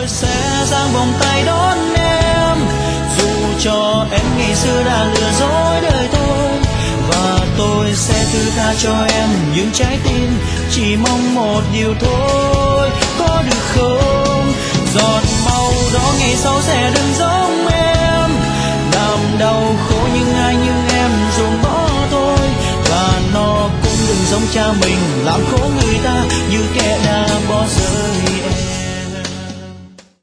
tôi sẽ giang vòng tay đón em, dù cho em ngày xưa đã lừa dối đời tôi. Và tôi sẽ thứ tha cho em những trái tim chỉ mong một điều thôi, có được không? Giọt màu đó ngày sau sẽ đừng giống em, làm đau khổ nhưng ai như em ruồng bỏ tôi. Và nó cũng đừng giống cha mình làm khổ người ta như kẻ đã bỏ rơi.